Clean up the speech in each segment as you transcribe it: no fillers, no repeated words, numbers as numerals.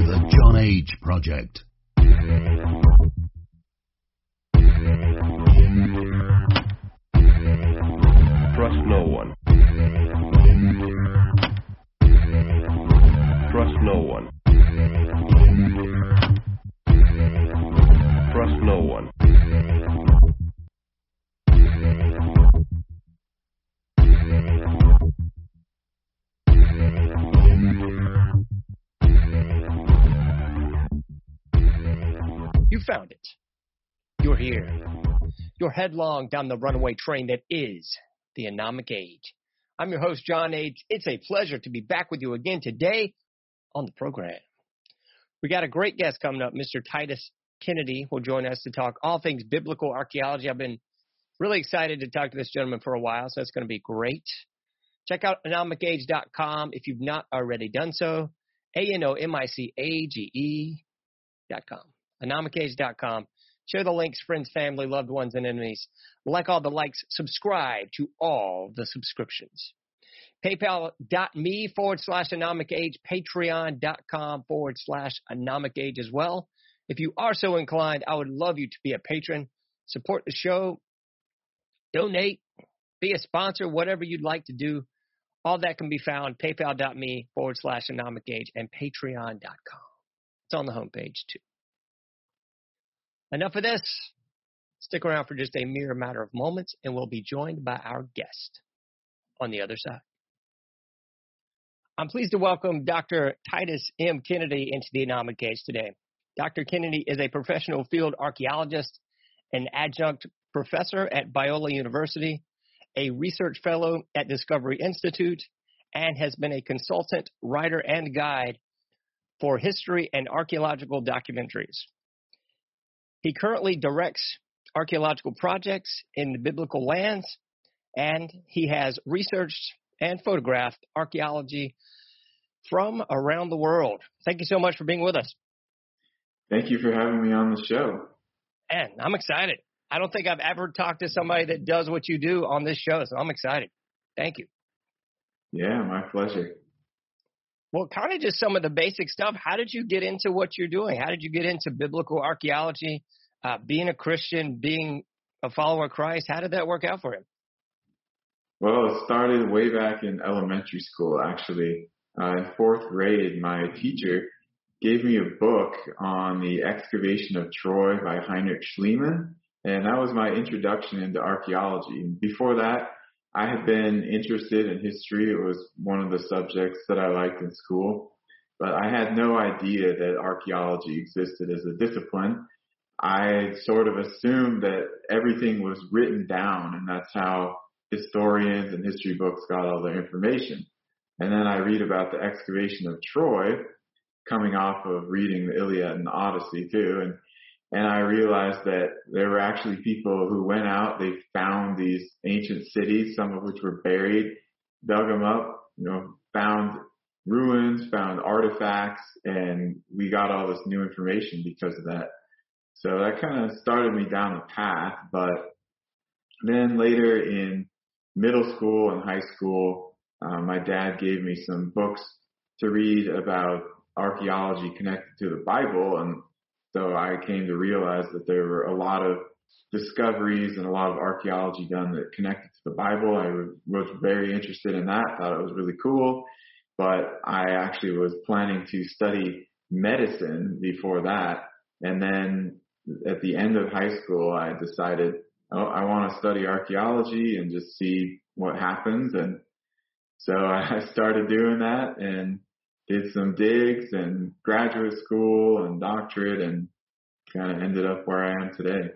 The John H. Project. Trust no one. Trust no one. Trust no one. You found it. You're here. You're headlong down the runaway train that is the Anomic Age. I'm your host, John H. It's a pleasure to be back with you again today on the program. We got a great guest coming up. Mr. Titus Kennedy will join us to talk all things biblical archaeology. I've been really excited to talk to this gentleman for a while, so it's going to be great. Check out anomicage.com if you've not already done so. ANOMICAGE.com. anomicage.com. Share the links, friends, family, loved ones, and enemies. Like all the likes, subscribe to all the subscriptions. PayPal.me/anomicage, Patreon.com/anomicage as well. If you are so inclined, I would love you to be a patron. Support the show, donate, be a sponsor, whatever you'd like to do. All that can be found, paypal.me/anomicage and patreon.com. It's on the homepage too. Enough of this. Stick around for just a mere matter of moments, and we'll be joined by our guest on the other side. I'm pleased to welcome Dr. Titus M. Kennedy into the Anomic Age today. Dr. Kennedy is a professional field archaeologist, an adjunct professor at Biola University, a research fellow at Discovery Institute, and has been a consultant, writer, and guide for history and archaeological documentaries. He currently directs archaeological projects in the biblical lands, and he has researched and photographed archaeology from around the world. Thank you so much for being with us. Thank you for having me on the show. And I'm excited. I don't think I've ever talked to somebody that does what you do on this show, so I'm excited. Thank you. Yeah, my pleasure. Well, kind of just some of the basic stuff. How did you get into what you're doing? How did you get into biblical archaeology, being a Christian, being a follower of Christ? How did that work out for him? Well, it started way back in elementary school, actually. In fourth grade, my teacher gave me a book on the excavation of Troy by Heinrich Schliemann, and that was my introduction into archaeology. Before that, I had been interested in history. It was one of the subjects that I liked in school, but I had no idea that archaeology existed as a discipline. I sort of assumed that everything was written down, and that's how historians and history books got all their information. And then I read about the excavation of Troy, coming off of reading the Iliad and the Odyssey too, and I realized that there were actually people who went out, they found these ancient cities, some of which were buried, dug them up, found ruins, found artifacts, and we got all this new information because of that. So that kind of started me down the path, but then later in middle school and high school, my dad gave me some books to read about archaeology connected to the Bible, and so I came to realize that there were a lot of discoveries and a lot of archaeology done that connected to the Bible. I was very interested in that, thought it was really cool, but I actually was planning to study medicine before that. And then at the end of high school, I decided, I want to study archaeology and just see what happens. And so I started doing that and did some digs and graduate school and doctorate and kind of ended up where I am today.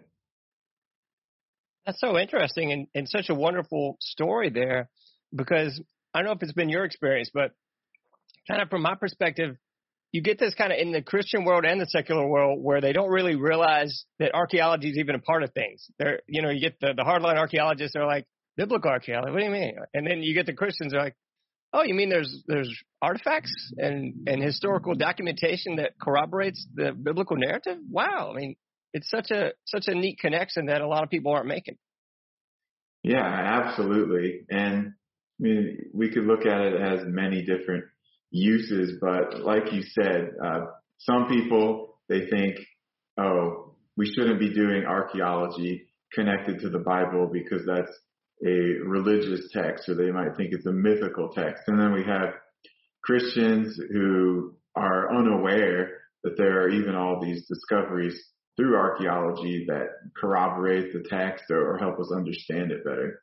That's so interesting and such a wonderful story there, because I don't know if it's been your experience, but kind of from my perspective, you get this kind of in the Christian world and the secular world where they don't really realize that archaeology is even a part of things. They're, you get the hardline archaeologists are like, biblical archaeology, what do you mean? And then you get the Christians are like, oh, you mean there's artifacts and historical documentation that corroborates the biblical narrative? Wow. I mean, it's such a neat connection that a lot of people aren't making. Yeah, absolutely. And I mean, we could look at it as many different uses, but like you said, some people, they think, oh, we shouldn't be doing archaeology connected to the Bible because that's a religious text, or they might think it's a mythical text. And then we have Christians who are unaware that there are even all these discoveries through archaeology that corroborate the text or help us understand it better.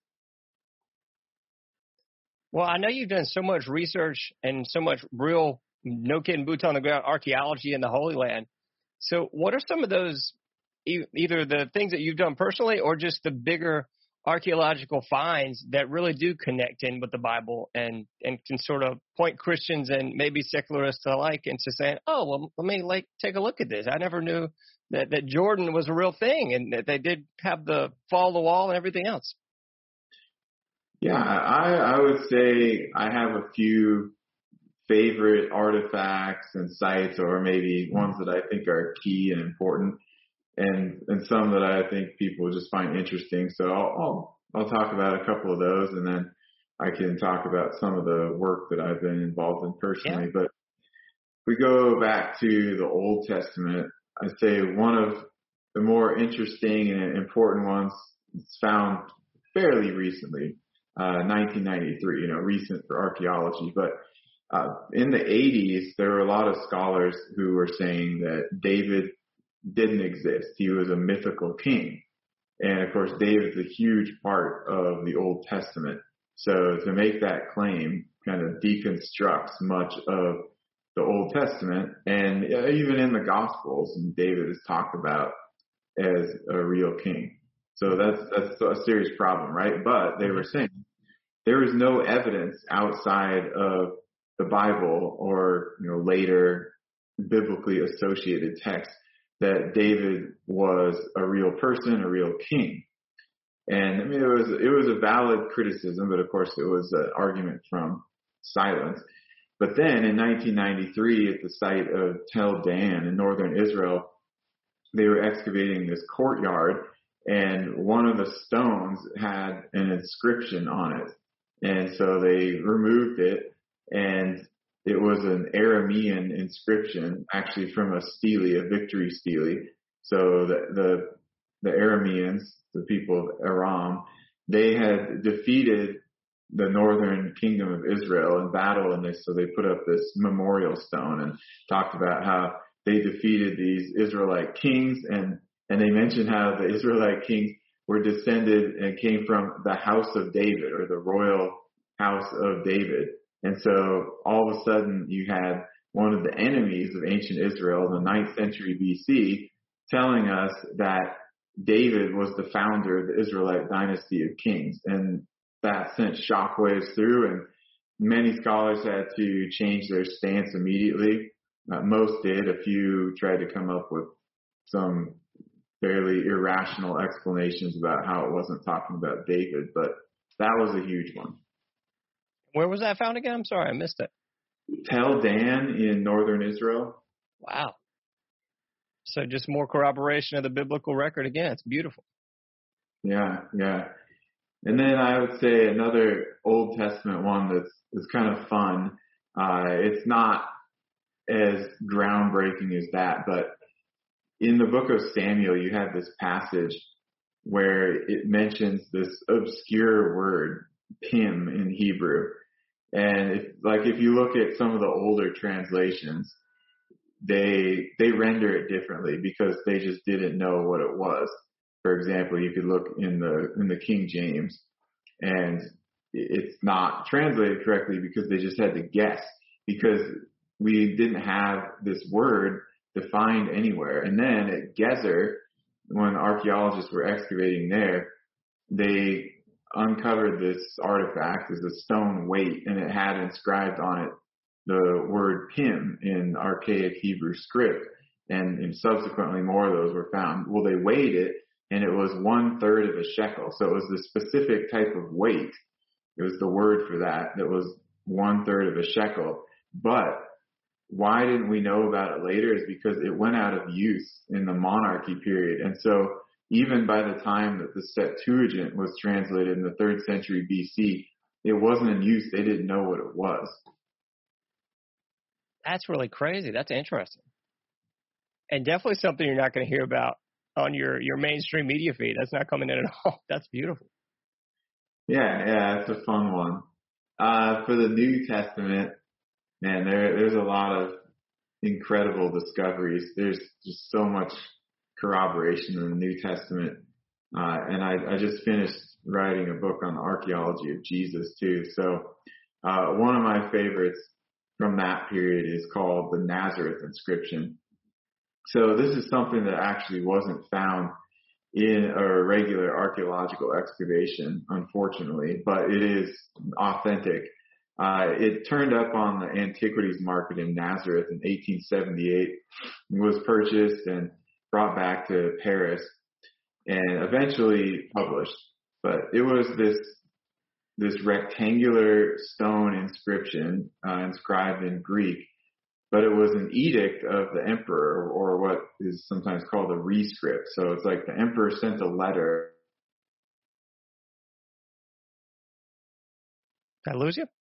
Well, I know you've done so much research and so much real, no kidding, boots on the ground archaeology in the Holy Land. So what are some of those, either the things that you've done personally or just the bigger archaeological finds that really do connect in with the Bible and can sort of point Christians and maybe secularists alike into saying, oh, well, let me take a look at this. I never knew that Jordan was a real thing and that they did have the fall of the wall and everything else. Yeah, I would say I have a few favorite artifacts and sites, or maybe ones that I think are key and important, and some that I think people just find interesting. So I'll talk about a couple of those, and then I can talk about some of the work that I've been involved in personally. Yeah. But if we go back to the Old Testament, I'd say one of the more interesting and important ones is found fairly recently, 1993, recent for archaeology. But in the 80s, there were a lot of scholars who were saying that David didn't exist. He was a mythical king. And of course, David's a huge part of the Old Testament. So to make that claim kind of deconstructs much of the Old Testament. And even in the Gospels, David is talked about as a real king. So that's a serious problem, right? But they were saying there is no evidence outside of the Bible or, later biblically associated texts that David was a real person, a real king. And I mean, it was a valid criticism, but of course it was an argument from silence. But then in 1993, at the site of Tel Dan in northern Israel, they were excavating this courtyard, and one of the stones had an inscription on it. And so they removed it, and it was an Aramean inscription, actually from a stele, a victory stele. So the Arameans, the people of Aram, they had defeated the northern kingdom of Israel in battle, and so they put up this memorial stone and talked about how they defeated these Israelite kings, and they mentioned how the Israelite kings were descended and came from the house of David, or the royal house of David. And so all of a sudden you had one of the enemies of ancient Israel, the 9th century BC, telling us that David was the founder of the Israelite dynasty of kings. And that sent shockwaves through, and many scholars had to change their stance immediately. Most did. A few tried to come up with some fairly irrational explanations about how it wasn't talking about David, but that was a huge one. Where was that found again? I'm sorry, I missed it. Tel Dan in northern Israel. Wow. So just more corroboration of the biblical record again. It's beautiful. Yeah. And then I would say another Old Testament one that's kind of fun. It's not as groundbreaking as that, but in the book of Samuel, you have this passage where it mentions this obscure word, Pim, in Hebrew. And if you look at some of the older translations, they render it differently because they just didn't know what it was. For example, you could look in the King James, and it's not translated correctly because they just had to guess, because we didn't have this word defined anywhere. And then at Gezer, when archaeologists were excavating there, they uncovered this artifact as a stone weight, and it had inscribed on it the word Pim in archaic Hebrew script. And subsequently more of those were found. Well, they weighed it, and it was 1/3 of a shekel. So it was the specific type of weight. It was the word for that was 1/3 of a shekel. But why didn't we know about it later is because it went out of use in the monarchy period. And so even by the time that the Septuagint was translated in the 3rd century BC, it wasn't in use. They didn't know what it was. That's really crazy. That's interesting. And definitely something you're not going to hear about on your mainstream media feed. That's not coming in at all. That's beautiful. Yeah, it's a fun one. For the New Testament, man, there's a lot of incredible discoveries. There's just so much corroboration in the New Testament. And I just finished writing a book on the archaeology of Jesus too. So, one of my favorites from that period is called the Nazareth inscription. So this is something that actually wasn't found in a regular archaeological excavation, unfortunately, but it is authentic. It turned up on the antiquities market in Nazareth in 1878, was purchased and brought back to Paris and eventually published. But it was this rectangular stone inscription inscribed in Greek, but it was an edict of the emperor, or what is sometimes called a rescript. So it's like the emperor sent a letter. Did I lose you?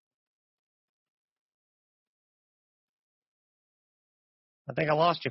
I think I lost you.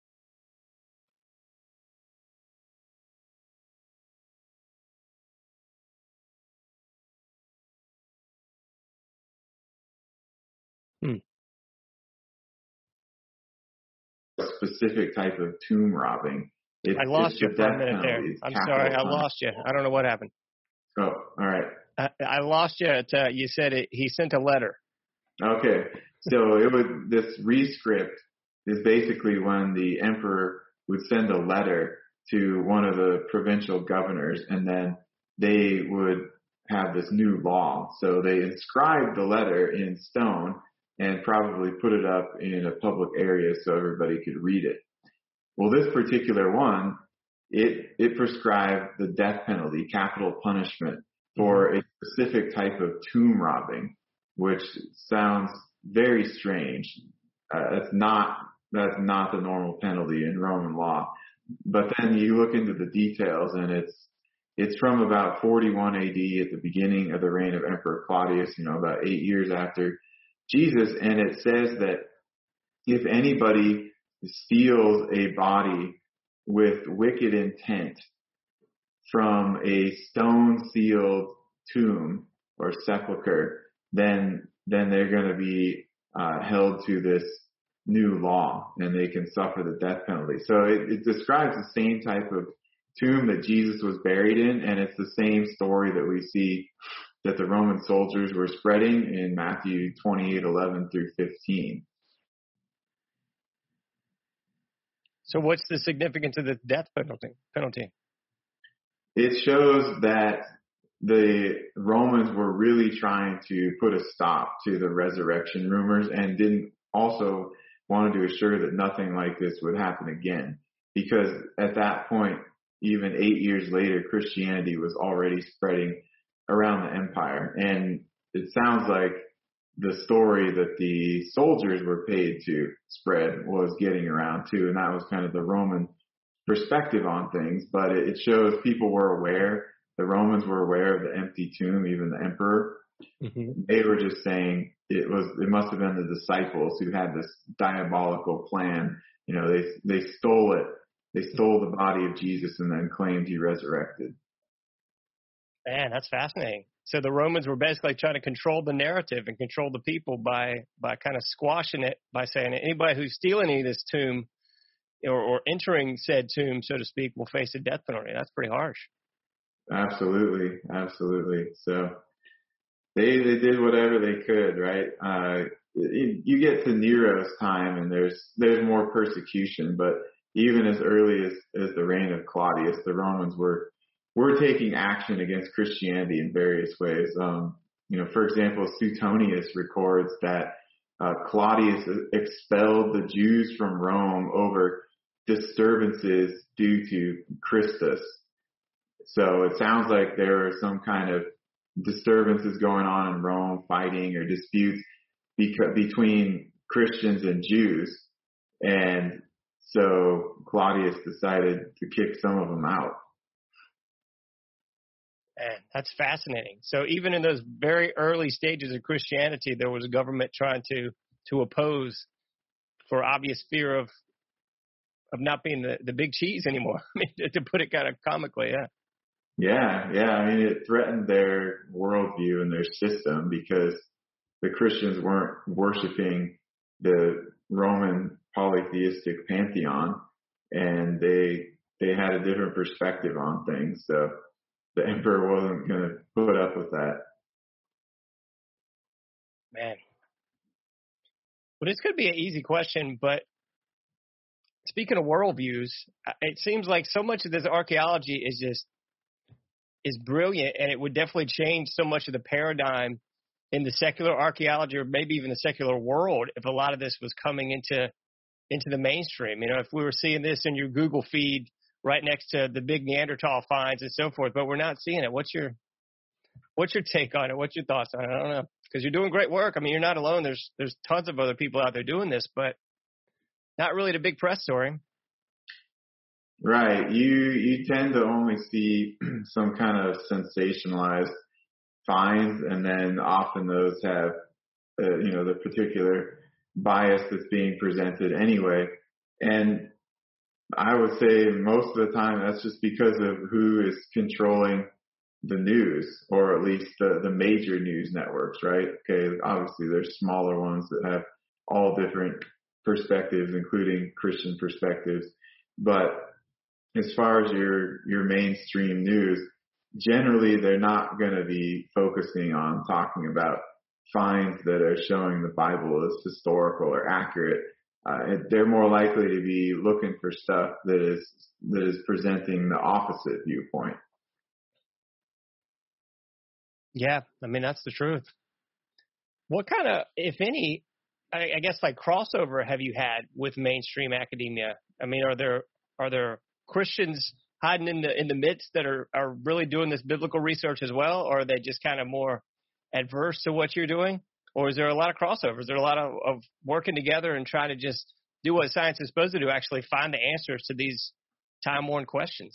A specific type of tomb robbing. I lost you for a minute there. I'm sorry, I lost you. I don't know what happened. Oh, all right. I lost you. You said he sent a letter. Okay, so this rescript is basically when the emperor would send a letter to one of the provincial governors, and then they would have this new law. So they inscribed the letter in stone and probably put it up in a public area so everybody could read it. Well, this particular one, it prescribed the death penalty, capital punishment, for a specific type of tomb robbing, which sounds very strange. That's not the normal penalty in Roman law. But then you look into the details, and it's from about 41 AD, at the beginning of the reign of Emperor Claudius, about 8 years after Jesus, and it says that if anybody steals a body with wicked intent from a stone-sealed tomb or sepulcher, then they're going to be held to this new law, and they can suffer the death penalty. So it describes the same type of tomb that Jesus was buried in, and it's the same story that we see that the Roman soldiers were spreading in Matthew 28:11 through 15. So what's the significance of the death penalty? It shows that the Romans were really trying to put a stop to the resurrection rumors, and didn't also wanted to assure that nothing like this would happen again. Because at that point, even 8 years later, Christianity was already spreading around the empire. And it sounds like the story that the soldiers were paid to spread was getting around too. And that was kind of the Roman perspective on things. But it shows people were aware. The Romans were aware of the empty tomb, even the emperor. Mm-hmm. They were just saying it must have been the disciples who had this diabolical plan. They stole it. They stole the body of Jesus and then claimed he resurrected. Man, that's fascinating. So the Romans were basically trying to control the narrative and control the people by kind of squashing it, by saying anybody who's stealing any of this tomb or entering said tomb, so to speak, will face a death penalty. That's pretty harsh. Absolutely. So they did whatever they could, right? You get to Nero's time and there's more persecution, but even as early as the reign of Claudius, the Romans were taking action against Christianity in various ways. For example, Suetonius records that Claudius expelled the Jews from Rome over disturbances due to Christus. So it sounds like there were some kind of disturbances going on in Rome, fighting or disputes between Christians and Jews. And so Claudius decided to kick some of them out. Man, that's fascinating. So even in those very early stages of Christianity, there was a government trying to oppose for obvious fear of of not being the big cheese anymore. I mean, to put it kind of comically, yeah. Yeah. I mean, it threatened their worldview and their system because the Christians weren't worshiping the Roman polytheistic pantheon, and they had a different perspective on things. So the emperor wasn't going to put up with that. Man. Well, this could be an easy question, but speaking of worldviews, it seems like so much of this archaeology is brilliant, and it would definitely change so much of the paradigm in the secular archaeology, or maybe even the secular world, if a lot of this was coming into the mainstream. You know, if we were seeing this in your Google feed right next to the big Neanderthal finds and so forth, but we're not seeing it. What's your take on it? What's your thoughts on it? I don't know, because you're doing great work. I mean, you're not alone. There's tons of other people out there doing this, but not really the big press story. Right. You tend to only see some kind of sensationalized finds, and then often those have, the particular bias that's being presented anyway. And I would say most of the time that's just because of who is controlling the news, or at least the major news networks, right? Okay, obviously there's smaller ones that have all different perspectives, including Christian perspectives. But as far as your mainstream news, generally they're not going to be focusing on talking about finds that are showing the Bible as historical or accurate. They're more likely to be looking for stuff that is presenting the opposite viewpoint. Yeah, I mean, that's the truth. What kind of, if any, I guess like crossover have you had with mainstream academia? I mean, are there Christians hiding in the midst that are really doing this biblical research as well, or are they just kind of more adverse to what you're doing? Or is there a lot of crossovers? Is there a lot of working together and trying to just do what science is supposed to do, actually find the answers to these time-worn questions?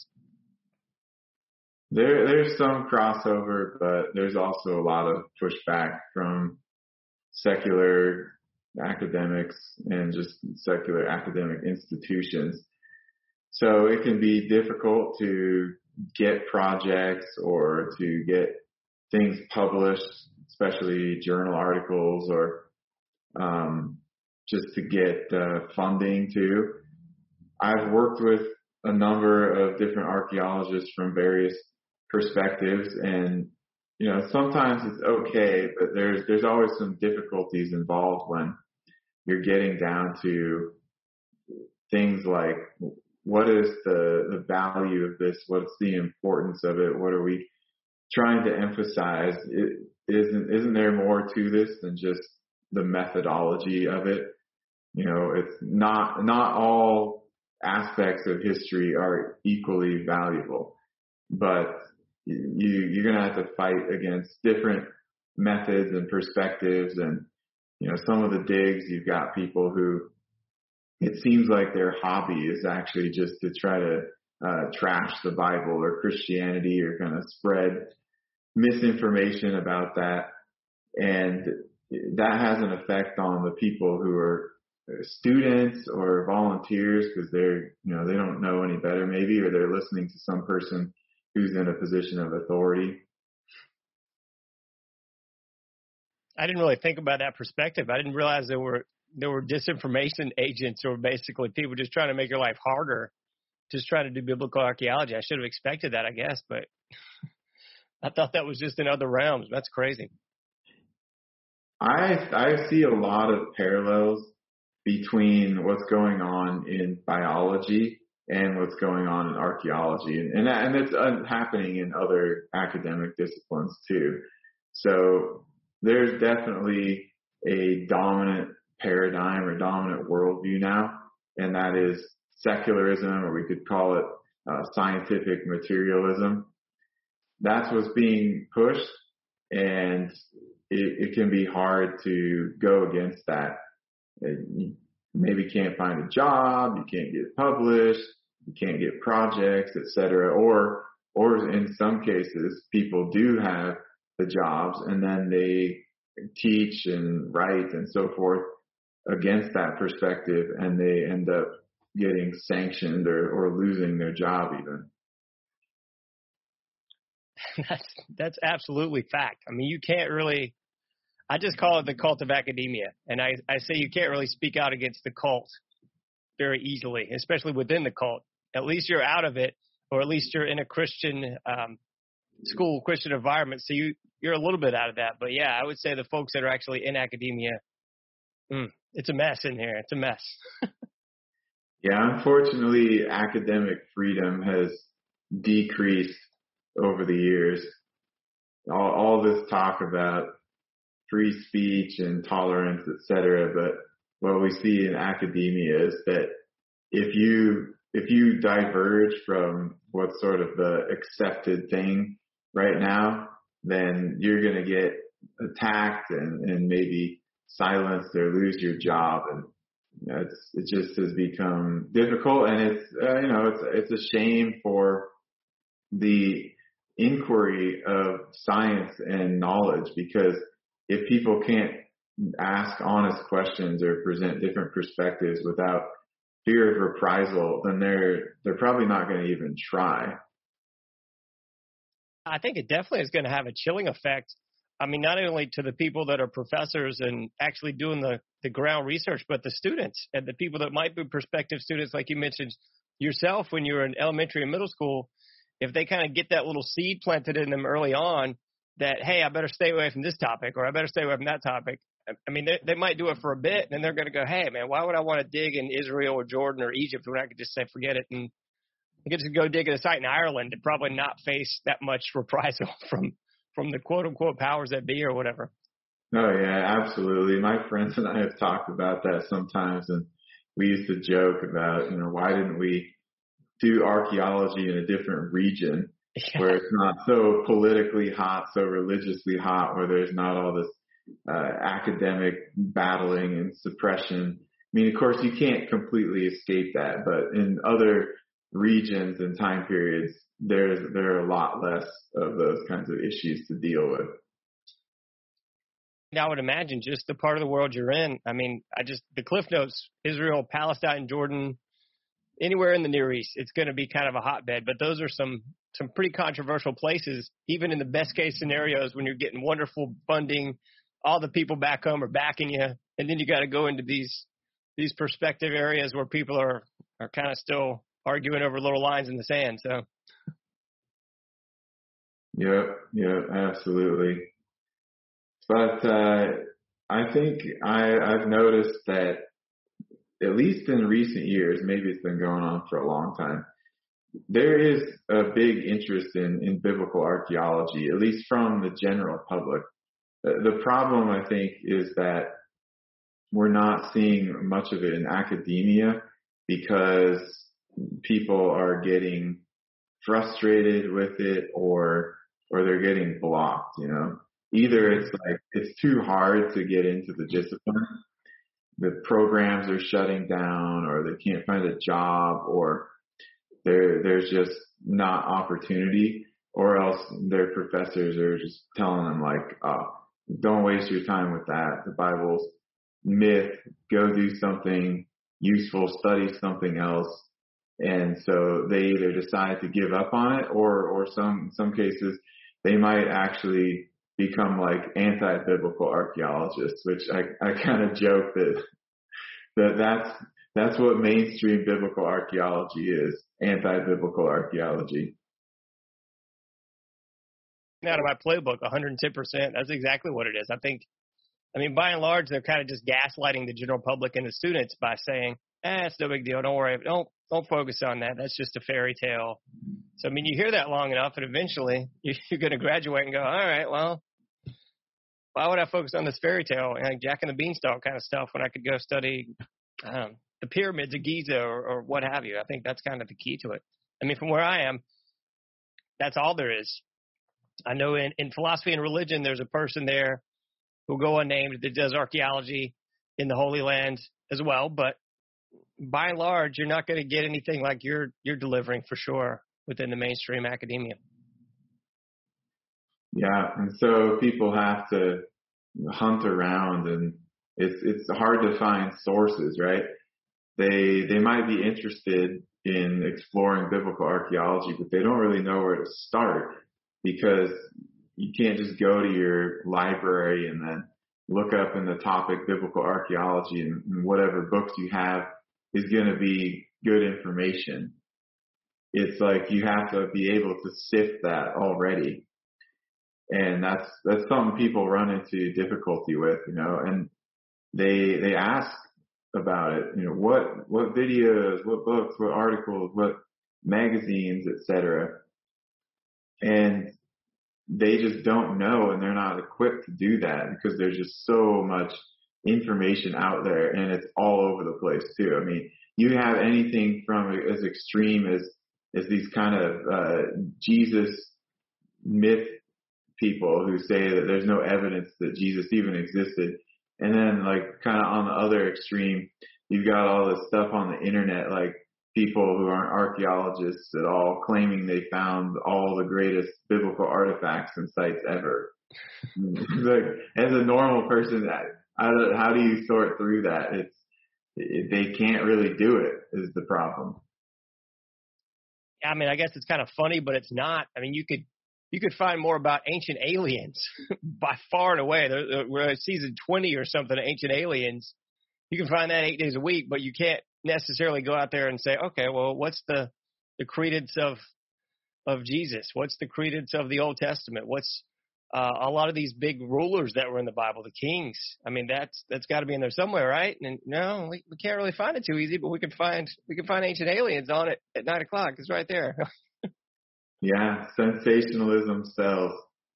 There's some crossover, but there's also a lot of pushback from secular academics and just secular academic institutions. So it can be difficult to get projects or to get things published, especially journal articles, or just to get funding too. I've worked with a number of different archaeologists from various perspectives, and sometimes it's okay, but there's always some difficulties involved when you're getting down to things like, what is the value of this? What's the importance of it? What are we trying to emphasize? Isn't there more to this than just the methodology of it? It's not all aspects of history are equally valuable, but you're going to have to fight against different methods and perspectives. And, some of the digs, you've got people who it seems like their hobby is actually just to try to trash the Bible or Christianity, or kind of spread misinformation about that. And that has an effect on the people who are students or volunteers, because they don't know any better maybe, or they're listening to some person who's in a position of authority. I didn't really think about that perspective. I didn't realize there were disinformation agents, or basically people just trying to make your life harder, just trying to do biblical archaeology. I should have expected that, I guess, but I thought that was just in other realms. That's crazy. I see a lot of parallels between what's going on in biology and what's going on in archaeology, and it's happening in other academic disciplines too. So there's definitely a dominant paradigm or dominant worldview now, and that is secularism, or we could call it scientific materialism. That's what's being pushed, and it can be hard to go against that. You maybe can't find a job, you can't get published, you can't get projects, etc. Or in some cases, people do have the jobs, and then they teach and write and so forth against that perspective, and they end up getting sanctioned or losing their job even. That's absolutely fact. I mean, you can't really, I just call it the cult of academia. And I say you can't really speak out against the cult very easily, especially within the cult. At least you're out of it, or at least you're in a Christian school, Christian environment. So you're a little bit out of that. But yeah, I would say the folks that are actually in academia, it's a mess in here. It's a mess. Yeah, unfortunately, academic freedom has decreased over the years. All this talk about free speech and tolerance, etc. But what we see in academia is that if you diverge from what's sort of the accepted thing right now, then you're going to get attacked and maybe silenced or lose your job. And it just has become difficult, and it's a shame for the inquiry of science and knowledge, because if people can't ask honest questions or present different perspectives without fear of reprisal, then they're probably not going to even try. I think it definitely is going to have a chilling effect. I mean, not only to the people that are professors and actually doing the ground research, but the students and the people that might be prospective students, like you mentioned yourself when you were in elementary and middle school. If they kind of get that little seed planted in them early on that, hey, I better stay away from this topic, or I better stay away from that topic. I mean, they might do it for a bit, and then they're going to go, hey, man, why would I want to dig in Israel or Jordan or Egypt when I could just say, forget it, and I get to go dig at a site in Ireland and probably not face that much reprisal from the quote-unquote powers that be or whatever. Oh, yeah, absolutely. My friends and I have talked about that sometimes, and we used to joke about, why didn't we do archaeology in a different region where it's not so politically hot, so religiously hot, where there's not all this academic battling and suppression. I mean, of course, you can't completely escape that, but in other regions and time periods, there are a lot less of those kinds of issues to deal with. I would imagine just the part of the world you're in. I mean, the Cliff Notes, Israel, Palestine, Jordan, anywhere in the Near East, it's going to be kind of a hotbed. But those are some pretty controversial places, even in the best case scenarios when you're getting wonderful funding, all the people back home are backing you, and then you got to go into these prospective areas where people are kind of still arguing over little lines in the sand. So. Yeah, absolutely. But I think I've noticed that, at least in recent years, maybe it's been going on for a long time, there is a big interest in biblical archaeology, at least from the general public. The problem, I think, is that we're not seeing much of it in academia because people are getting frustrated with it or they're getting blocked, Either it's like it's too hard to get into the discipline, the programs are shutting down, or they can't find a job, or there's just not opportunity, or else their professors are just telling them like, don't waste your time with that. The Bible's myth. Go do something useful, study something else. And so they either decide to give up on it, or in some cases they might actually become like anti-biblical archaeologists, which I kind of joke that's what mainstream biblical archaeology is, anti-biblical archaeology. Out of my playbook, 110%. That's exactly what it is. I mean, by and large, they're kind of just gaslighting the general public and the students by saying, it's no big deal. Don't worry. Don't focus on that. That's just a fairy tale. So, I mean, you hear that long enough, and eventually you're going to graduate and go, all right, well, why would I focus on this fairy tale, like Jack and the Beanstalk kind of stuff, when I could go study the pyramids of Giza or what have you? I think that's kind of the key to it. I mean, from where I am, that's all there is. I know in philosophy and religion, there's a person there who'll go unnamed that does archaeology in the Holy Land as well. But by and large, you're not going to get anything like you're delivering for sure within the mainstream academia. Yeah, and so people have to hunt around, and it's hard to find sources, right? they might be interested in exploring biblical archaeology, but they don't really know where to start, because you can't just go to your library and then look up in the topic biblical archaeology, and whatever books you have is going to be good information. It's like you have to be able to sift that already. And that's something people run into difficulty with, and they ask about it, what videos, what books, what articles, what magazines, etc. And they just don't know, and they're not equipped to do that, because there's just so much information out there, and it's all over the place too. I mean, you have anything from as extreme as these kind of Jesus myth people who say that there's no evidence that Jesus even existed. And then, like, kind of on the other extreme, you've got all this stuff on the internet, like people who aren't archaeologists at all claiming they found all the greatest biblical artifacts and sites ever. Like, as a normal person, how do you sort through that? They can't really do it, is the problem. I mean, I guess it's kind of funny, but it's not. I mean, you could find more about ancient aliens by far and away. We're at season 20 or something of Ancient Aliens. You can find that 8 days a week, but you can't necessarily go out there and say, okay, well, what's the credence of Jesus? What's the credence of the Old Testament? What's a lot of these big rulers that were in the Bible, the kings? I mean, that's got to be in there somewhere, right? And no, we can't really find it too easy, but we can find Ancient Aliens on it at 9 o'clock. It's right there. Yeah, sensationalism sells.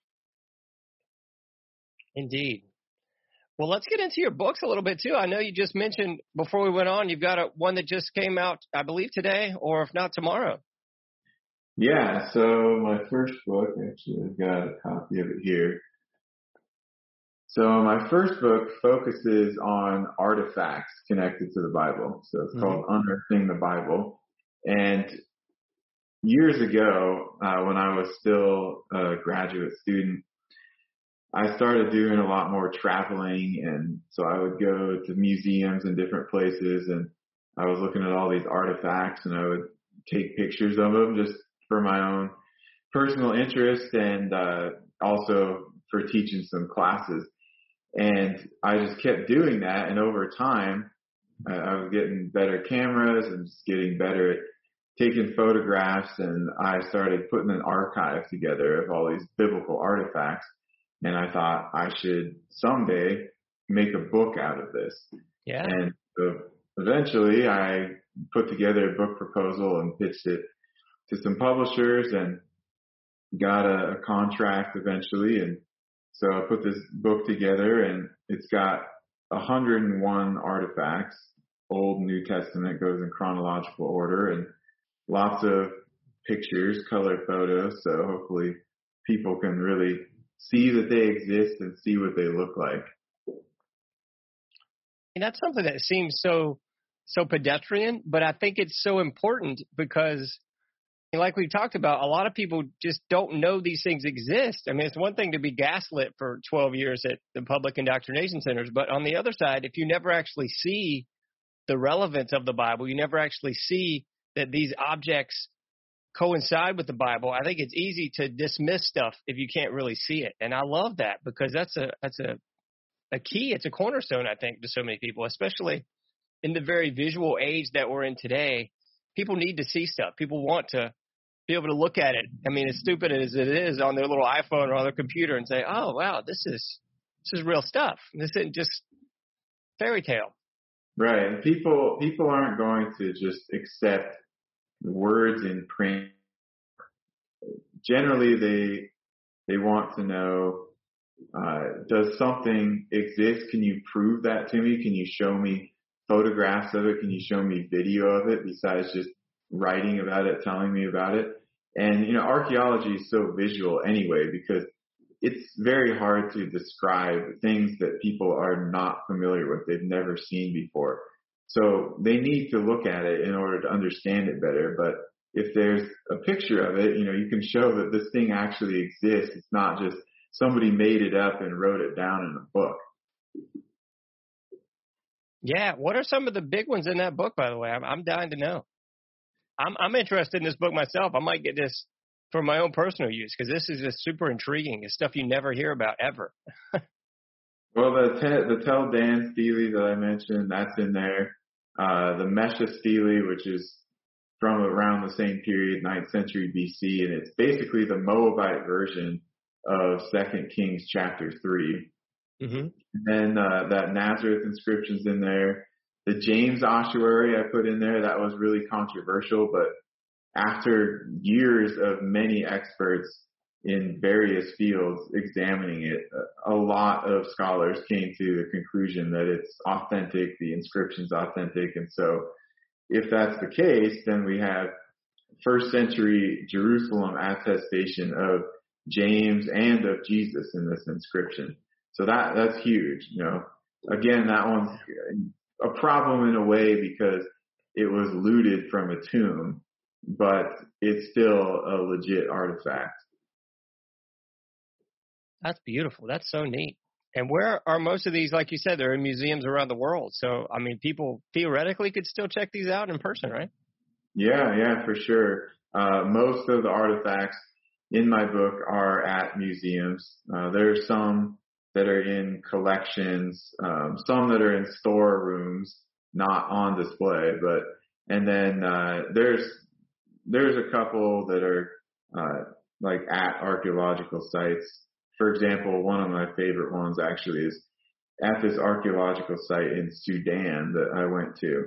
Indeed. Well, let's get into your books a little bit too. I know you just mentioned before we went on, you've got one that just came out, I believe today, or if not tomorrow. Yeah, so my first book, actually, I've got a copy of it here. So my first book focuses on artifacts connected to the Bible. So it's called Unearthing the Bible. And years ago, when I was still a graduate student, I started doing a lot more traveling, and so I would go to museums in different places, and I was looking at all these artifacts, and I would take pictures of them just for my own personal interest, and also for teaching some classes. And I just kept doing that, and over time, I was getting better cameras and just getting better at taking photographs, and I started putting an archive together of all these biblical artifacts. And I thought I should someday make a book out of this. Yeah. And so eventually I put together a book proposal and pitched it to some publishers and got a contract eventually. And so I put this book together, and it's got 101 artifacts. Old, New Testament, goes in chronological order, and lots of pictures, color photos. So hopefully people can really see that they exist and see what they look like. And that's something that seems so pedestrian, but I think it's so important because, like we talked about, a lot of people just don't know these things exist. I mean, it's one thing to be gaslit for 12 years at the public indoctrination centers, but on the other side, if you never actually see the relevance of the Bible, you never actually see that these objects coincide with the Bible, I think it's easy to dismiss stuff if you can't really see it. And I love that, because that's a key. It's a cornerstone, I think, to so many people, especially in the very visual age that we're in today. People need to see stuff. People want to be able to look at it. I mean, as stupid as it is, on their little iPhone or on their computer, and say, oh, wow, this is real stuff. This isn't just fairy tale. Right. And people aren't going to just accept words in print. Generally, they want to know, does something exist? Can you prove that to me? Can you show me photographs of it? Can you show me video of it besides just writing about it, telling me about it? And, archaeology is so visual anyway, because it's very hard to describe things that people are not familiar with, they've never seen before. So they need to look at it in order to understand it better. But if there's a picture of it, you can show that this thing actually exists. It's not just somebody made it up and wrote it down in a book. Yeah. What are some of the big ones in that book, by the way? I'm dying to know. I'm interested in this book myself. I might get this for my own personal use because this is just super intriguing. It's stuff you never hear about ever. Well, the Tel Dan stele that I mentioned, that's in there. The Mesha stele, which is from around the same period, 9th century BC, and it's basically the Moabite version of 2 Kings chapter 3. Mm-hmm. And then that Nazareth inscription's in there. The James ossuary I put in there, that was really controversial, but after years of many experts in various fields examining it, a lot of scholars came to the conclusion that it's authentic, the inscription's authentic, and so if that's the case, then we have first century Jerusalem attestation of James and of Jesus in this inscription. So that's huge, you know. Again, that one's a problem in a way because it was looted from a tomb, but it's still a legit artifact. That's beautiful. That's so neat. And where are most of these? Like you said, they're in museums around the world. So, I mean, people theoretically could still check these out in person, right? Yeah, for sure. Most of the artifacts in my book are at museums. There's some that are in collections, some that are in storerooms, not on display, and then there's a couple that are like at archaeological sites. For example, one of my favorite ones actually is at this archaeological site in Sudan that I went to.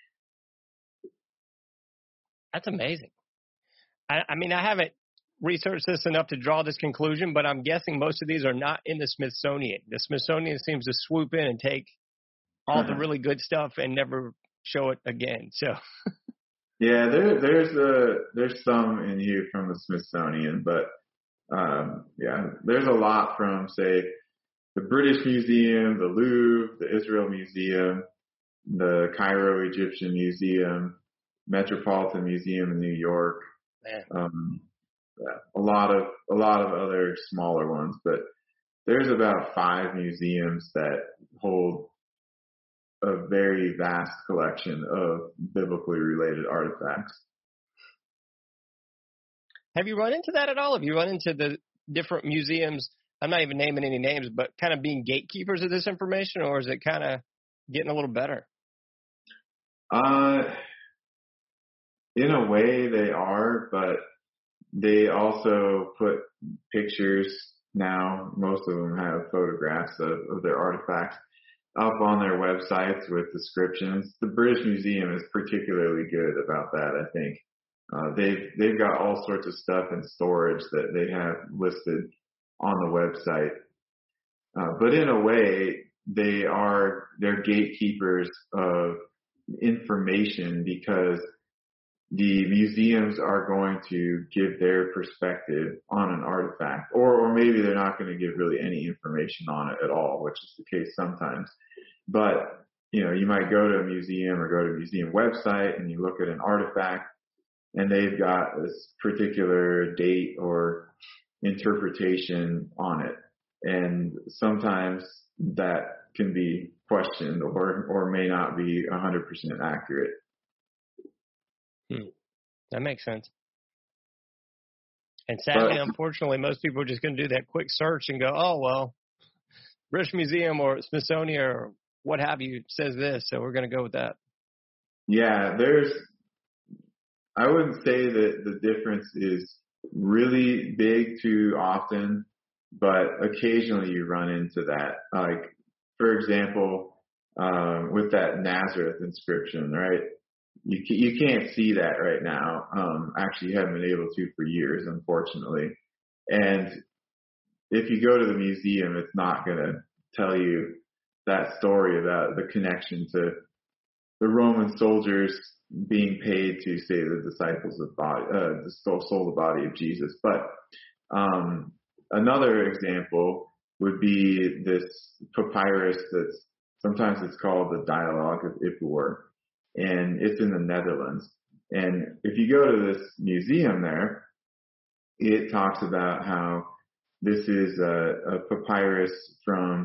That's amazing. I mean, I haven't researched this enough to draw this conclusion, but I'm guessing most of these are not in the Smithsonian. The Smithsonian seems to swoop in and take all the really good stuff and never show it again. So. Yeah, there's some in here from the Smithsonian, but yeah, there's a lot from, say, the British Museum, the Louvre, the Israel Museum, the Cairo Egyptian Museum, Metropolitan Museum in New York. Yeah, a lot of other smaller ones, but there's about 5 museums that hold a very vast collection of biblically related artifacts. Have you run into that at all? Have you run into the different museums? I'm not even naming any names, but kind of being gatekeepers of this information, or is it kind of getting a little better? In a way they are, but they also put pictures now. Most of them have photographs of their artifacts up on their websites with descriptions. The British Museum is particularly good about that, I think. They've got all sorts of stuff in storage that they have listed on the website. But in a way, they're gatekeepers of information because the museums are going to give their perspective on an artifact, or maybe they're not going to give really any information on it at all, which is the case sometimes. But, you know, you might go to a museum or go to a museum website and you look at an artifact and they've got this particular date or interpretation on it. And sometimes that can be questioned or may not be 100% accurate. That makes sense. And sadly, unfortunately, most people are just going to do that quick search and go, oh, well, British Museum or Smithsonian or what have you says this, so we're going to go with that. Yeah, I wouldn't say that the difference is really big too often, but occasionally you run into that. Like, for example, with that Nazareth inscription, right? You can't see that right now. Actually, you haven't been able to for years, unfortunately. And if you go to the museum, it's not going to tell you that story about the connection to the Roman soldiers being paid to say the disciples of stole the body of Jesus. But another example would be this papyrus sometimes it's called the Dialogue of Ipuwer, and it's in the Netherlands. And if you go to this museum there, it talks about how this is a papyrus from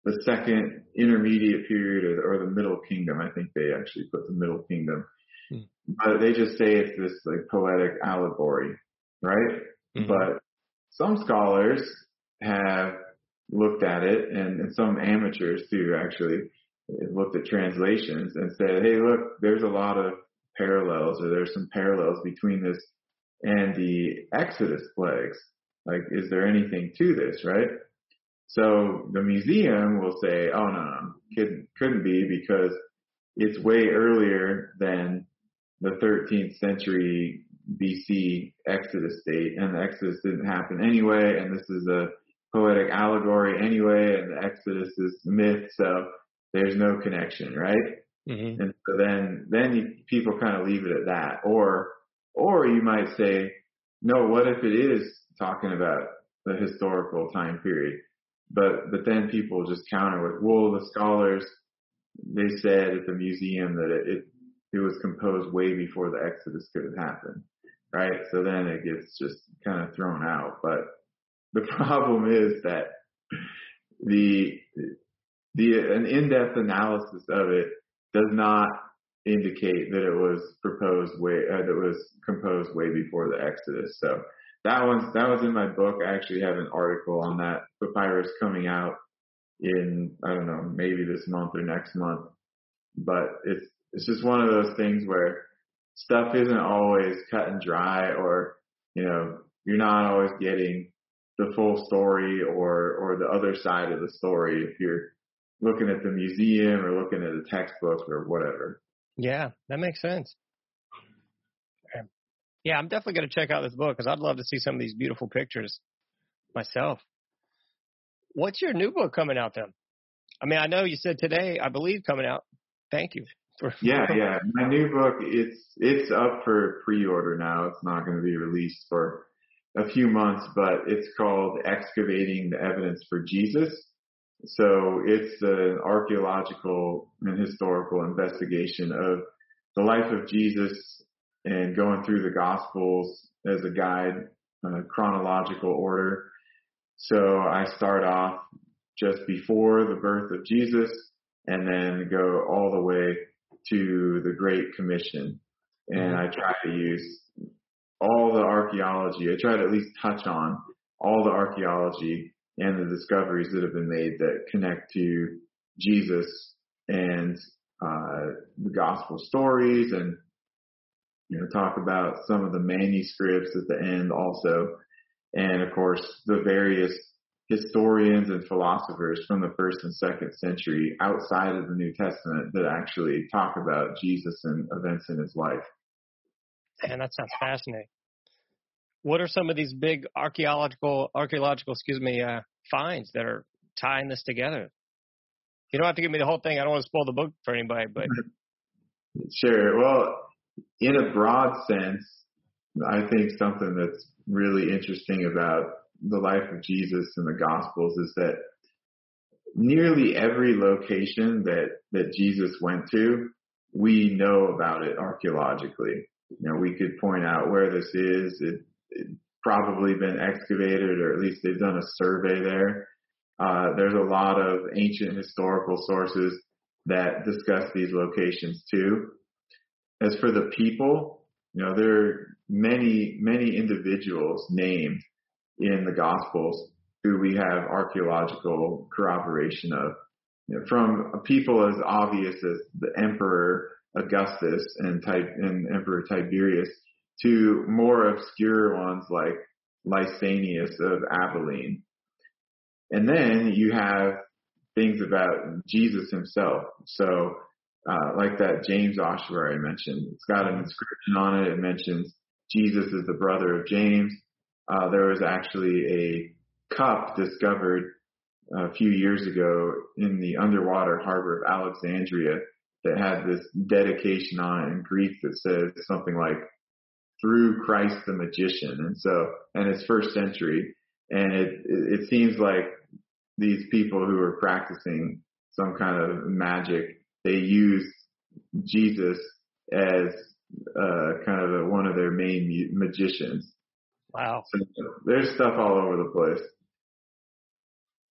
the second intermediate period or the middle kingdom. I think they actually put the middle kingdom, but they just say it's this like poetic allegory, right? Mm-hmm. But some scholars have looked at it, and some amateurs too actually looked at translations and said, hey, look, there's a lot of parallels, or there's some parallels between this and the Exodus plagues. Like, is there anything to this, right? So the museum will say, oh, no, couldn't be, because it's way earlier than the 13th century BC Exodus date, and the Exodus didn't happen anyway, and this is a poetic allegory anyway, and the Exodus is myth, so there's no connection, right? Mm-hmm. And so then people kind of leave it at that. Or you might say, no, what if it is talking about the historical time period? But then people just counter with, well, the scholars, they said at the museum that it was composed way before the Exodus could have happened, right? So then it gets just kind of thrown out. But the problem is that an in-depth analysis of it does not indicate that it was composed way before the Exodus. So that was in my book. I actually have an article on that papyrus coming out in, I don't know, maybe this month or next month. But it's just one of those things where stuff isn't always cut and dry, or, you're not always getting the full story or the other side of the story if you're looking at the museum or looking at a textbook or whatever. Yeah, that makes sense. Yeah, I'm definitely going to check out this book, because I'd love to see some of these beautiful pictures myself. What's your new book coming out then? I mean, I know you said today, I believe, coming out. Thank you. Yeah. My new book, it's up for pre-order now. It's not going to be released for a few months, but it's called Excavating the Evidence for Jesus. So it's an archaeological and historical investigation of the life of Jesus, and going through the Gospels as a guide, chronological order. So I start off just before the birth of Jesus, and then go all the way to the Great Commission. And I try to use all the archaeology. I try to at least touch on all the archaeology and the discoveries that have been made that connect to Jesus and the gospel stories, and talk about some of the manuscripts at the end also, and of course the various historians and philosophers from the 1st and 2nd century outside of the New Testament that actually talk about Jesus and events in his life. And that sounds fascinating. What are some of these big archaeological finds that are tying this together? You don't have to give me the whole thing. I don't want to spoil the book for anybody, but. Sure. Well, in a broad sense, I think something that's really interesting about the life of Jesus and the Gospels is that nearly every location that Jesus went to, we know about it archaeologically. We could point out where this is. It's probably been excavated, or at least they've done a survey there. There's a lot of ancient historical sources that discuss these locations too. As for the people, there are many, many individuals named in the Gospels who we have archaeological corroboration of. From people as obvious as the Emperor Augustus and Emperor Tiberius, to more obscure ones like Lysanias of Abilene. And then you have things about Jesus himself. So, like that James ossuary I mentioned, it's got an inscription on it. It mentions Jesus is the brother of James. There was actually a cup discovered a few years ago in the underwater harbor of Alexandria that had this dedication on it in Greek that says something like, through Christ the magician. And it's 1st century. And it seems like these people who are practicing some kind of magic, they use Jesus as kind of one of their main magicians. Wow. So there's stuff all over the place.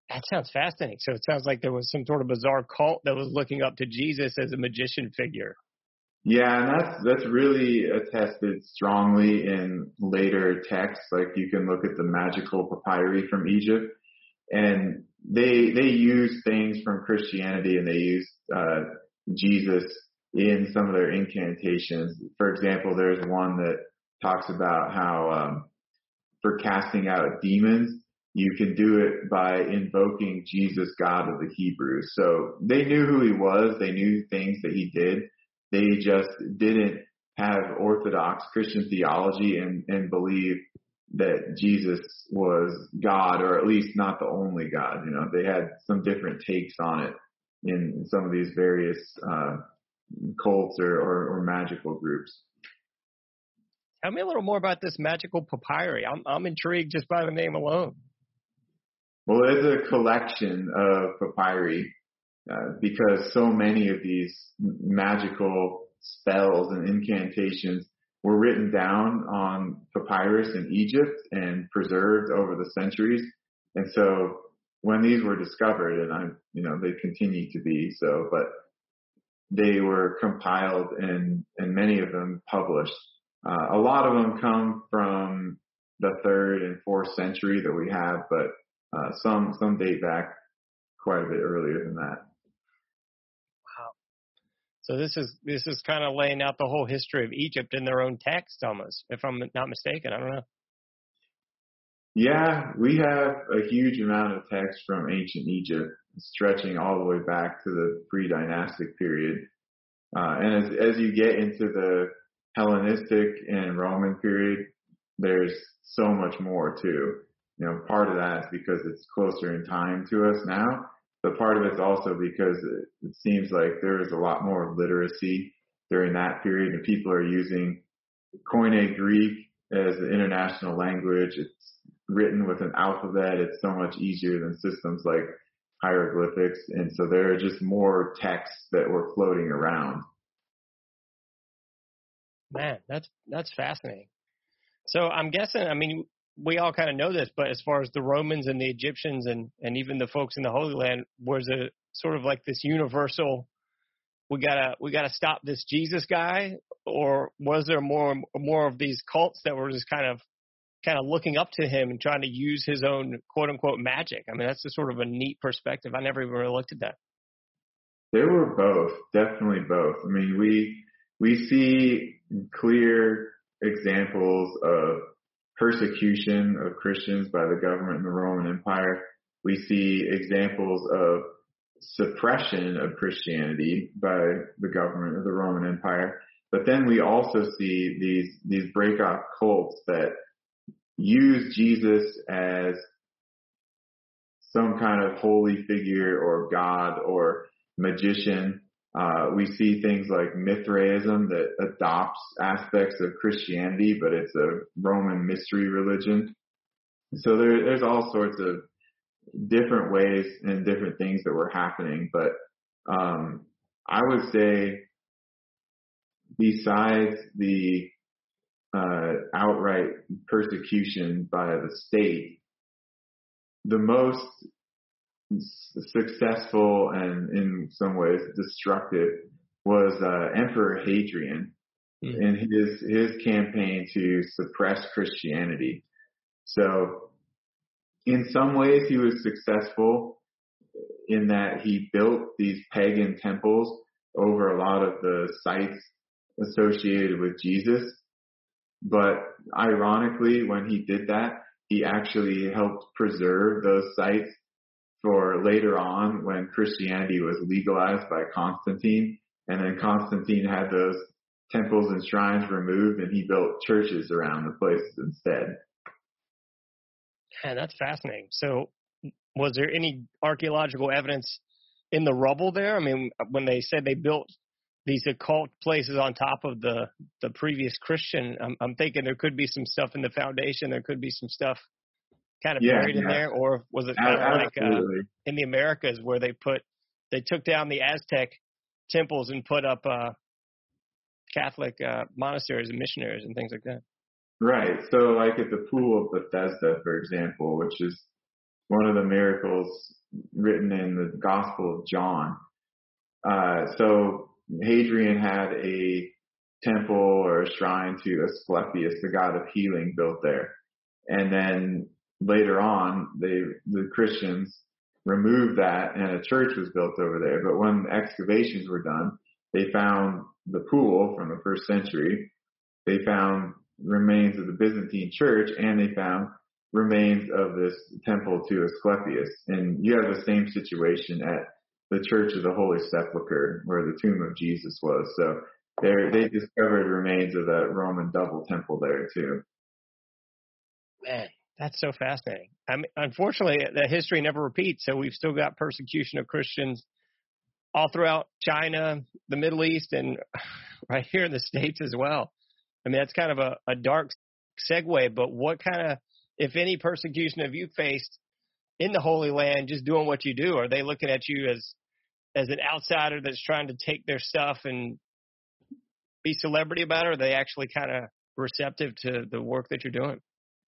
That sounds fascinating. So it sounds like there was some sort of bizarre cult that was looking up to Jesus as a magician figure. Yeah, and that's really attested strongly in later texts. Like you can look at the magical papyri from Egypt, and they use things from Christianity, and they use Jesus in some of their incantations. For example, there's one that talks about how for casting out demons, you can do it by invoking Jesus, God of the Hebrews. So they knew who he was. They knew things that he did. They just didn't have orthodox Christian theology and believe that Jesus was God, or at least not the only God. You know, they had some different takes on it in some of these various cults or magical groups. Tell me a little more about this magical papyri. I'm intrigued just by the name alone. Well, it's a collection of papyri because so many of these magical spells and incantations were written down on papyrus in Egypt and preserved over the centuries. And so when these were discovered, and they continue to be so, but they were compiled and many of them published. A lot of them come from the 3rd and 4th century that we have, but some date back quite a bit earlier than that. Wow. So this is kind of laying out the whole history of Egypt in their own text almost, if I'm not mistaken. I don't know. Yeah, we have a huge amount of text from ancient Egypt, stretching all the way back to the pre-dynastic period. And as you get into the Hellenistic and Roman period, there's so much more too. You know, part of that is because it's closer in time to us now, but part of it's also because it seems like there is a lot more literacy during that period, and people are using Koine Greek as an international language. It's written with an alphabet. It's so much easier than systems like hieroglyphics, and so there are just more texts that were floating around. Man, that's fascinating. So I'm guessing, I mean, we all kind of know this, but as far as the Romans and the Egyptians and even the folks in the Holy Land, was it sort of like this universal, we gotta stop this Jesus guy, or was there more of these cults that were just kind of looking up to him and trying to use his own quote unquote magic? I mean, that's just sort of a neat perspective. I never even really looked at that. There were both, definitely both. I mean, we see clear examples of persecution of Christians by the government in the Roman Empire. We see examples of suppression of Christianity by the government of the Roman Empire. But then we also see these breakout cults that use Jesus as some kind of holy figure or God or magician. We see things like Mithraism that adopts aspects of Christianity, but it's a Roman mystery religion. So there's all sorts of different ways and different things that were happening. But I would say besides the outright persecution by the state, the most successful and in some ways destructive was Emperor Hadrian in his campaign to suppress Christianity. So in some ways he was successful in that he built these pagan temples over a lot of the sites associated with Jesus. But ironically, when he did that, he actually helped preserve those sites for later on when Christianity was legalized by Constantine. And then Constantine had those temples and shrines removed, and he built churches around the places instead. Yeah, that's fascinating. So was there any archaeological evidence in the rubble there? I mean, when they said they built these occult places on top of the previous Christian, I'm thinking there could be some stuff in the foundation. There could be some stuff kind of buried in there, or was it kind of like in the Americas where they took down the Aztec temples and put up Catholic monasteries and missionaries and things like that? Right. So like at the Pool of Bethesda, for example, which is one of the miracles written in the Gospel of John. So Hadrian had a temple or a shrine to Asclepius, the god of healing, built there. And then later on, the Christians removed that and a church was built over there. But when excavations were done, they found the pool from the first century. They found remains of the Byzantine church, and they found remains of this temple to Asclepius. And you have the same situation at the Church of the Holy Sepulchre, where the tomb of Jesus was. So they discovered remains of that Roman double temple there too. Man, that's so fascinating. I mean, unfortunately, the history never repeats. So we've still got persecution of Christians all throughout China, the Middle East, and right here in the States as well. I mean, that's kind of a dark segue, but what kind of, if any, persecution have you faced in the Holy Land just doing what you do? Are they looking at you as an outsider that's trying to take their stuff and be celebrity about it, or are they actually kind of receptive to the work that you're doing?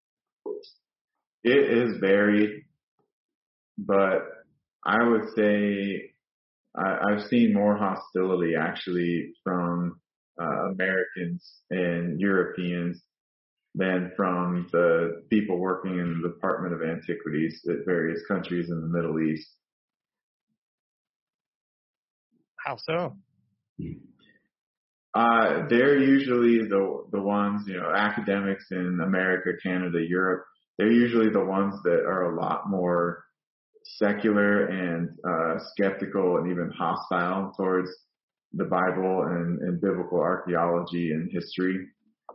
It is varied, but I would say I've seen more hostility actually from Americans and Europeans than from the people working in the Department of Antiquities at various countries in the Middle East. How so? They're usually the ones, academics in America, Canada, Europe, they're usually the ones that are a lot more secular and skeptical and even hostile towards the Bible and biblical archaeology and history.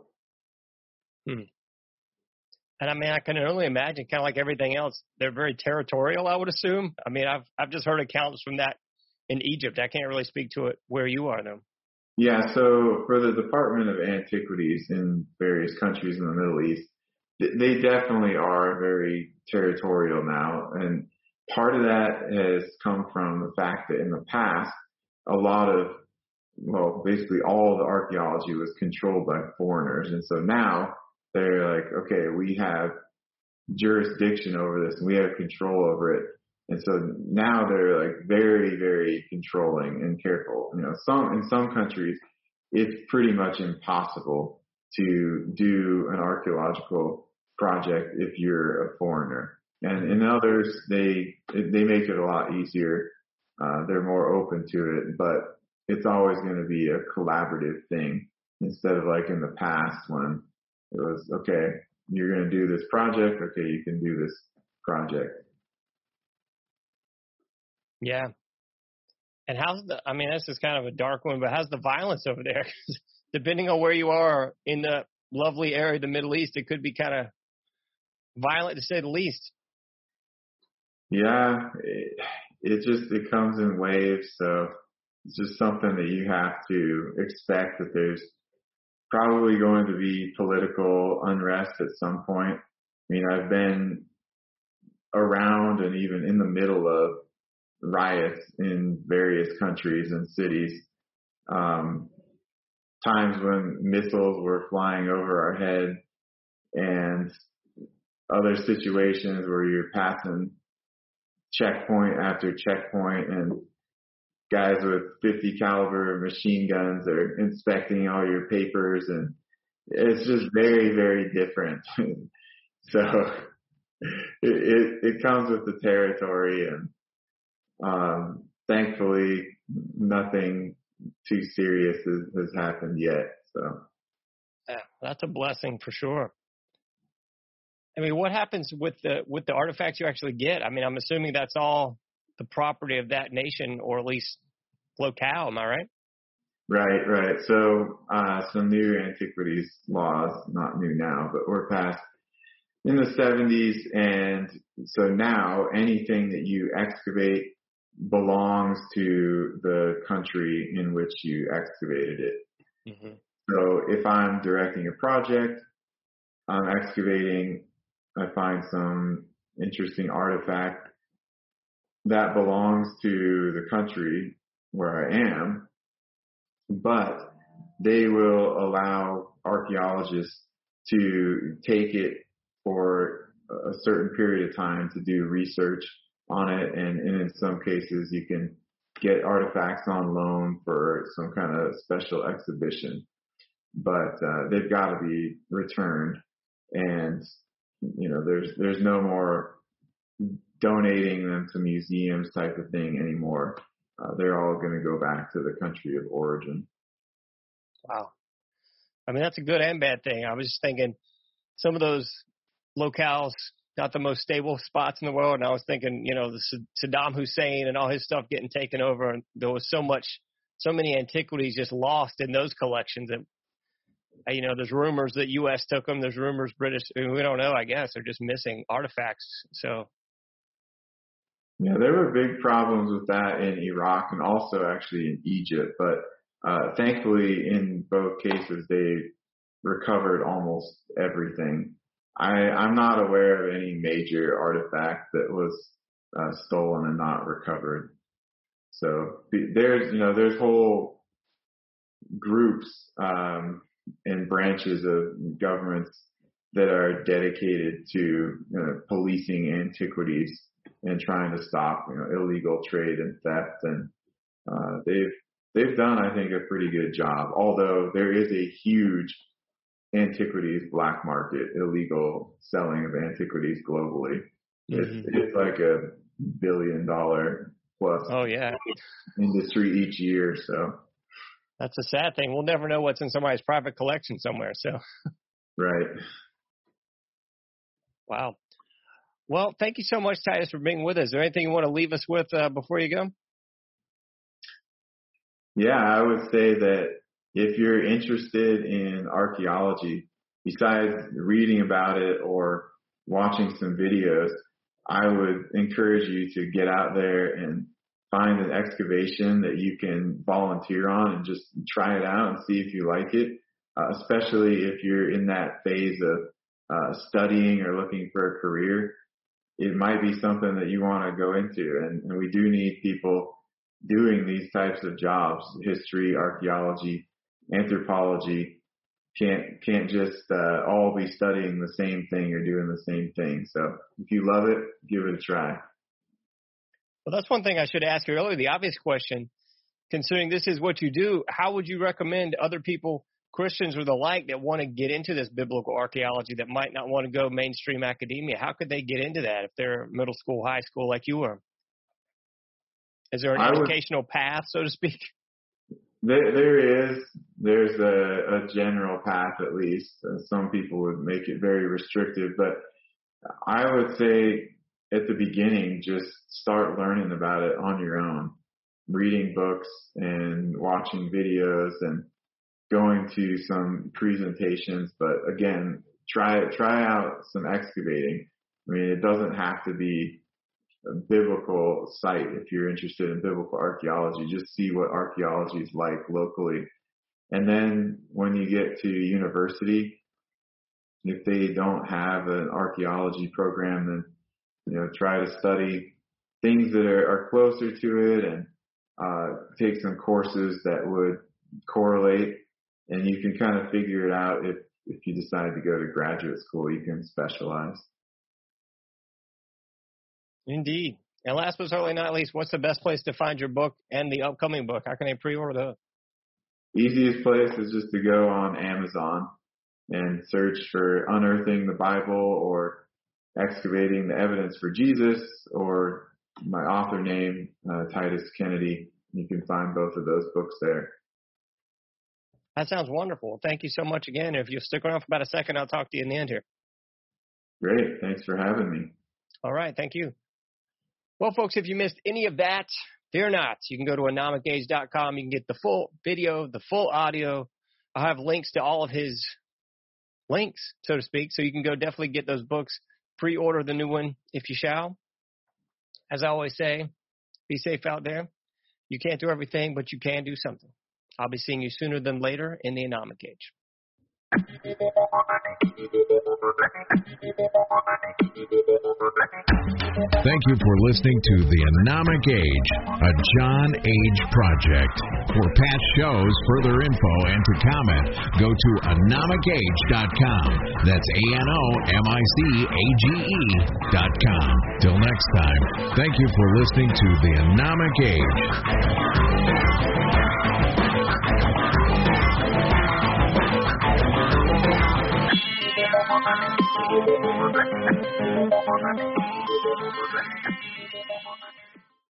And I mean, I can only imagine, kind of like everything else, they're very territorial, I would assume. I mean, I've just heard accounts from that in Egypt. I can't really speak to it where you are, though. Yeah, so for the Department of Antiquities in various countries in the Middle East, they definitely are very territorial now. And part of that has come from the fact that in the past, a lot of, basically all the archaeology was controlled by foreigners. And so now they're like, okay, we have jurisdiction over this and we have control over it. And so now they're like very, very controlling and careful. In some countries, it's pretty much impossible to do an archaeological project if you're a foreigner. And in others, they make it a lot easier. They're more open to it, but it's always going to be a collaborative thing instead of like in the past when it was, okay, you're going to do this project. Okay, you can do this project. Yeah. And this is kind of a dark one, but how's the violence over there? Depending on where you are in the lovely area of the Middle East, it could be kind of violent to say the least. Yeah, it comes in waves. So it's just something that you have to expect that there's probably going to be political unrest at some point. I mean, I've been around and even in the middle of riots in various countries and cities. Times when missiles were flying over our head and other situations where you're passing checkpoint after checkpoint and guys with 50 caliber machine guns are inspecting all your papers, and it's just very, very different. So it comes with the territory, and thankfully nothing too serious has happened yet. So yeah, that's a blessing for sure. I mean, what happens with the artifacts you actually get? I mean, I'm assuming that's all the property of that nation, or at least locale. Am I right? Right. So some new antiquities laws, not new now, but were passed in the 70s, and so now anything that you excavate belongs to the country in which you excavated it. Mm-hmm. So if I'm directing a project, I'm excavating, I find some interesting artifact that belongs to the country where I am, but they will allow archaeologists to take it for a certain period of time to do research on it, and in some cases you can get artifacts on loan for some kind of special exhibition, but they've got to be returned, and there's no more donating them to museums type of thing anymore. They're all going to go back to the country of origin. Wow. I mean, that's a good and bad thing. I was just thinking some of those locales, not the most stable spots in the world. And I was thinking, the Saddam Hussein and all his stuff getting taken over. And there was so many antiquities just lost in those collections. And, there's rumors that U.S. took them. There's rumors British, we don't know, I guess. They're just missing artifacts. So. Yeah, there were big problems with that in Iraq and also actually in Egypt. But thankfully, in both cases, they recovered almost everything. I'm not aware of any major artifact that was stolen and not recovered. So there's whole groups and branches of governments that are dedicated to policing antiquities and trying to stop illegal trade and theft, and they've done, I think, a pretty good job. Although there is a huge antiquities black market, illegal selling of antiquities globally. It's like $1 billion plus industry each year. So that's a sad thing. We'll never know what's in somebody's private collection somewhere. So right. Wow. Well, thank you so much, Titus, for being with us. Is there anything you want to leave us with before you go? Yeah, I would say that if you're interested in archaeology, besides reading about it or watching some videos, I would encourage you to get out there and find an excavation that you can volunteer on and just try it out and see if you like it, especially if you're in that phase of studying or looking for a career. It might be something that you want to go into, and we do need people doing these types of jobs. History, archaeology, anthropology can't just all be studying the same thing or doing the same thing. So if you love it, give it a try. Well, that's one thing I should ask you earlier, the obvious question. Considering this is what you do, how would you recommend other people, Christians or the like, that want to get into this biblical archaeology that might not want to go mainstream academia? How could they get into that if they're middle school, high school like you were? Is there an educational path, so to speak? There's a general path, at least. Some people would make it very restrictive, but I would say at the beginning, just start learning about it on your own, reading books and watching videos and going to some presentations. But again, try out some excavating. I mean, it doesn't have to be a biblical site if you're interested in biblical archaeology. Just see what archaeology is like locally. And then when you get to university, if they don't have an archaeology program, then try to study things that are closer to it and take some courses that would correlate, and you can kind of figure it out. If you decide to go to graduate school, you can specialize. Indeed. And last but certainly not least, what's the best place to find your book and the upcoming book? How can they pre-order those? Easiest place is just to go on Amazon and search for Unearthing the Bible or Excavating the Evidence for Jesus, or my author name, Titus Kennedy. You can find both of those books there. That sounds wonderful. Thank you so much again. If you'll stick around for about a second, I'll talk to you in the end here. Great. Thanks for having me. All right. Thank you. Well, folks, if you missed any of that, fear not. You can go to anomicage.com. You can get the full video, the full audio. I'll have links to all of his links, so to speak. So you can go definitely get those books. Pre-order the new one if you shall. As I always say, be safe out there. You can't do everything, but you can do something. I'll be seeing you sooner than later in the Anomic Age. Thank you for listening to The Anomic Age, a John Age project. For past shows, further info, and to comment, go to anomicage.com. That's ANOMICAGE.com. Till next time, thank you for listening to The Anomic Age.